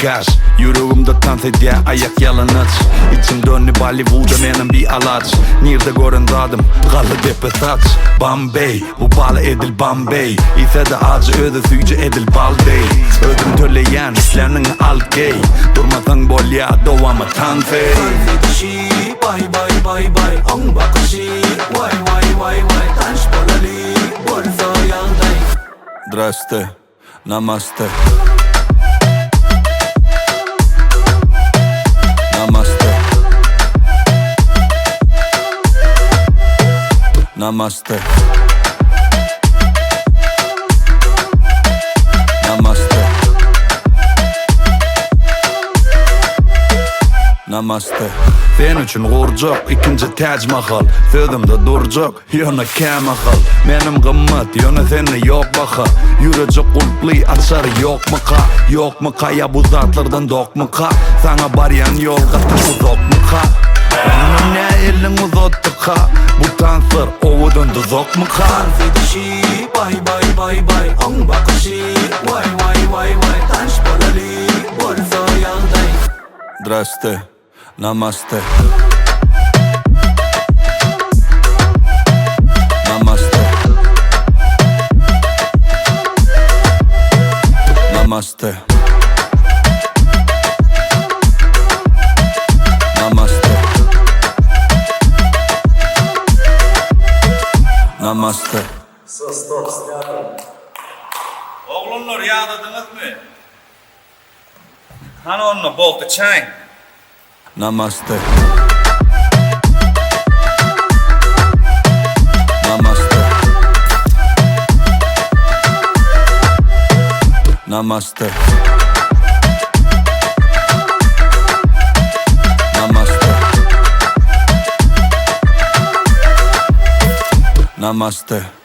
gaz. Yüreğimde tant ediyor ayak yalınız. İçim dönü Bollywood'a benim bir alaç. Nerede görün dadım kalı depetaç. Bombay bu balı edil Bombay. İse de acı öde süyce edil bal değil. Ödüm töleyen işlerinin al gay. Durmadan bol ya doğama tanfey. Tanfedişi bay bay bay bay. On bakışı vay vay vay vay. Tanş bolali bolsa yanday. Zdraste, namaste. Namaste. Namaste. Namaste. Namaste. Sen üçün kurcak ikinci Taj Mahal. Sözümde duracak yana kemakal. Benim kımmet yana seni yok baka. Yürecek kulpli açar yok mu ka? Yok mu ka ya bu zatlardan dok mu ka? Sana barayan yol katı uzak mı ka? Benim ne elin uzattı ka? Bu tansır ovudan tuzak mı ka? Tanfedişi bay bay bay bay. On bakışı vay vay vay vay. Tanş bolali bolsa yanday. Zdraste, namaste. Namaste. Namaste. Namaste. Namaste. Stop, снято. Oğlunlar yağladınız mı? Hani onunla boltu çayın? Namaste. Namaste. Namaste. Namaste. Namaste.